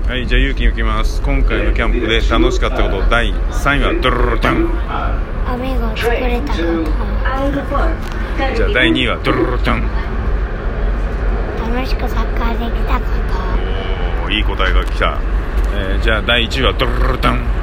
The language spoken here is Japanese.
はい、じゃあゆうきんいきます。今回のキャンプで楽しかったこと第3位はドロロロタン。 雨が作れたこと。 じゃあ第2位はドロロロタン。 楽しくサッカーできたこと。 おー、いい答えが来た。じゃあ第1位はドロロロタン。